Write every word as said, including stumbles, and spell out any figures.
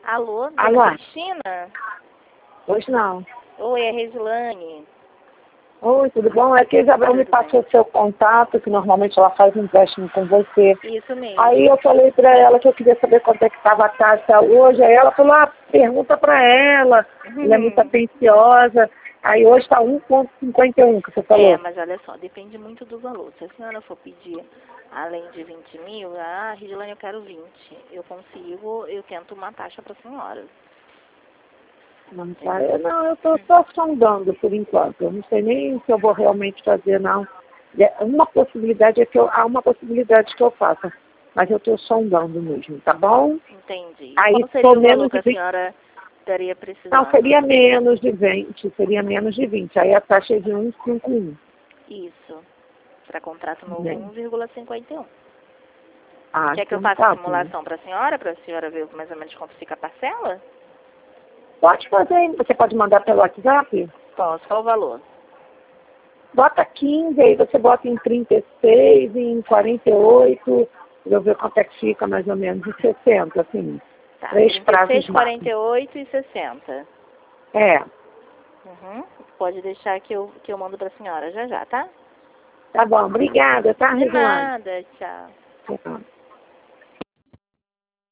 Alô, dona Alô? Cristina? Hoje não. Oi, é Resilane. Oi, tudo bom? É que a Isabel me Tudo passou bem. o seu contato, que normalmente ela faz um empréstimo com você. Isso mesmo. Aí eu falei pra ela que eu queria saber quanto é que estava a taxa hoje. Aí ela falou, ah, pergunta pra ela. Ela é muito Uhum. atenciosa. Aí hoje está um vírgula cinquenta e um que você falou. É, mas olha só, depende muito do valor. Se a senhora for pedir além de vinte mil, ah, Resilane, eu quero vinte. Eu consigo, eu tento uma taxa para a senhora. Não, tá? Eu, não, eu estou só sondando por enquanto. Eu não sei nem se eu vou realmente fazer, não. É, uma possibilidade é que eu, há uma possibilidade que eu faça. Mas eu estou sondando mesmo, tá bom? Entendi. Aí Qual seria ficou o valor menos que de a vinte. senhora estaria Não, precisando? seria menos de vinte, seria menos de vinte. Aí a taxa é de um vírgula cinquenta e um. Isso. Para contrato novo, Né? um vírgula cinquenta e um. Ah, Quer que eu então faça a tá, filho. simulação para a senhora, para a senhora ver mais ou menos quanto fica a parcela? Pode fazer, você pode mandar pelo WhatsApp? Posso. Qual o valor? Bota quinze, aí você bota em trinta e seis, em quarenta e oito, pra eu ver quanto é que fica mais ou menos, em sessenta, assim. Tá, Três trinta e prazos seis, máximos. quarenta e oito e sessenta. É, Uhum. Pode deixar que eu, que eu mando para a senhora já já, tá? tá bom. Obrigada, tá, De Resilane? nada, tchau. Tchau.